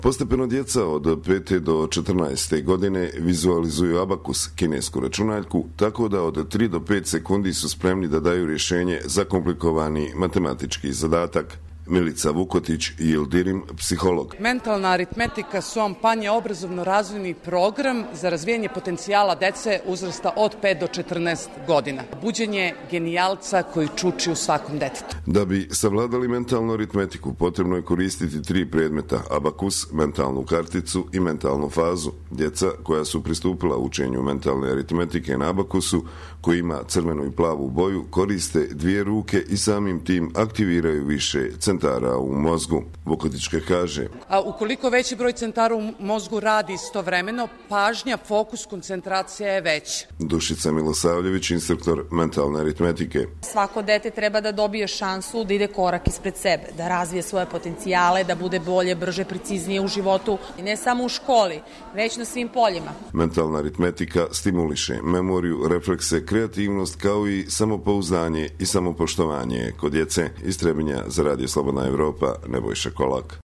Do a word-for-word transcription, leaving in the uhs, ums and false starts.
Postepeno djeca od pete do četrnaeste godine vizualizuju abakus, kinesku računaljku, tako da od tri do pet sekundi su spremni da daju rješenje za komplikovani matematički zadatak. Milica Vukotić i Ildirim, psiholog. Mentalna aritmetika Suompan je obrazovno-razvojni program za razvijanje potencijala dece uzrasta od pet do četrnaest godina. Buđenje genijalca koji čuči u svakom detetu. Da bi savladali mentalnu aritmetiku, potrebno je koristiti tri predmeta: abakus, mentalnu karticu i mentalnu fazu. Djeca koja su pristupila učenju mentalne aritmetike na abakusu, koji ima crvenu i plavu boju, koriste dvije ruke i samim tim aktiviraju više centara u mozgu. Vukotićka kaže: A ukoliko veći broj centara u mozgu radi istovremeno, pažnja, fokus, koncentracija je veća. Dušica Milosavljević, instruktor mentalne aritmetike. Svako dete treba da dobije šansu da ide korak ispred sebe, da razvije svoje potencijale, da bude bolje, brže, preciznije u životu, i ne samo u školi, već na svim poljima. Mentalna aritmetika stimuliše memoriju, reflekse, kreativnost, kao i samopouzdanje i samopoštovanje kod djece. Iz Trebinja za Radio Slobodna Evropa, Nebojša Kolak.